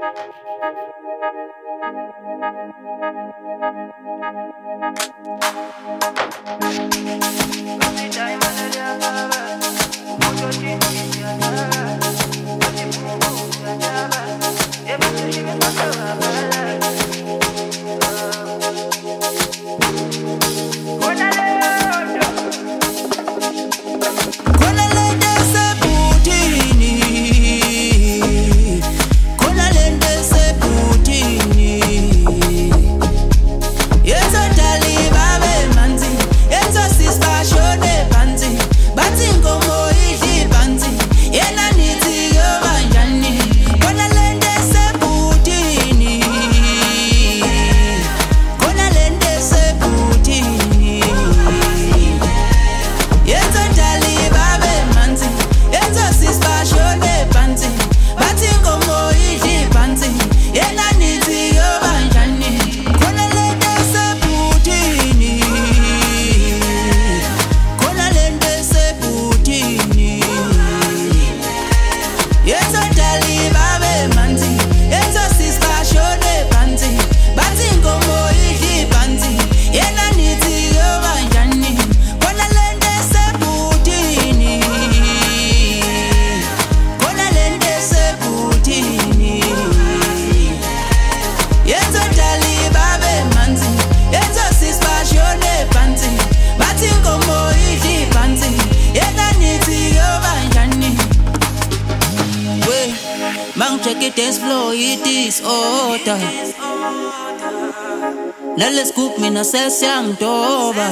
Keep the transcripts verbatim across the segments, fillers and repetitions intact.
Let's cook me na sesang doba.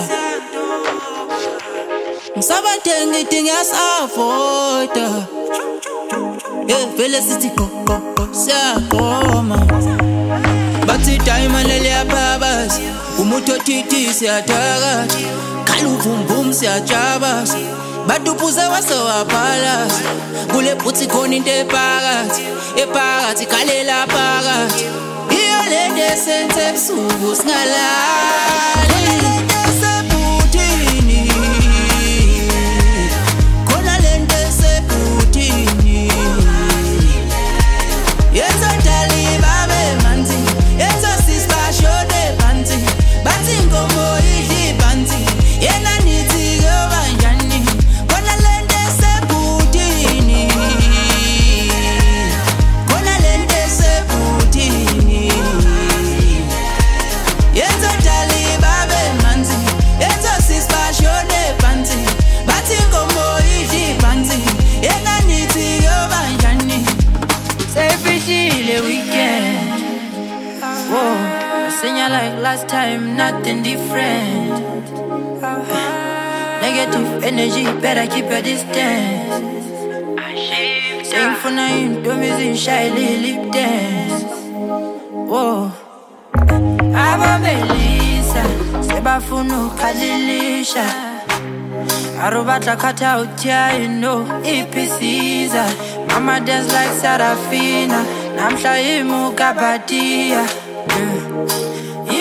Sabateng eating as afota. Yeah, felicity go go go sa koma. Bathi time alele babas. Umuto titi siyataka. Kalu boom boom siyajabas. Badupuze wasawaphalas. Kule phuthi khona into ephakathi. Ephakathi kalela phakathi. Lende senze busuku singalali lende sebuthini khona lende sebuthini yenza dali babe manzi yenza sisba shode banzi bathi ngomo idli banzi yena nithi yobanjani khona lende sebuthini khona lende sebuthini yenza dali babe manzi yenza sisba shone banzi bathi ngomo idli banzi yena nithi yobanjani sefishile weekend whoa I sing ya like last time nothing different negative energy better keep a distance sing for nine don't miss in shy lip dance whoa Ababelisa sebafuna ukhalilisha Arubata kata utia you know ipisiza Mama dance like Sarafina Namsha imu kapatia